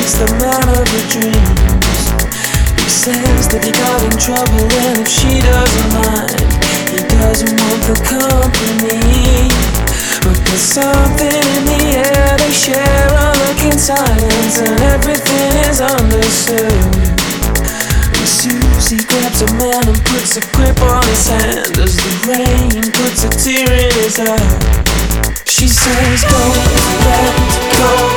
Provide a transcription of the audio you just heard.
is the man of her dreams. He says that he got in trouble, and if she doesn't mind, he doesn't want the company. But there's something in the air, they share a look in silence, and everything is understood. And Susie grabs a man and puts a grip on his hand as the rain puts a tear in his eye. She says, don't let go.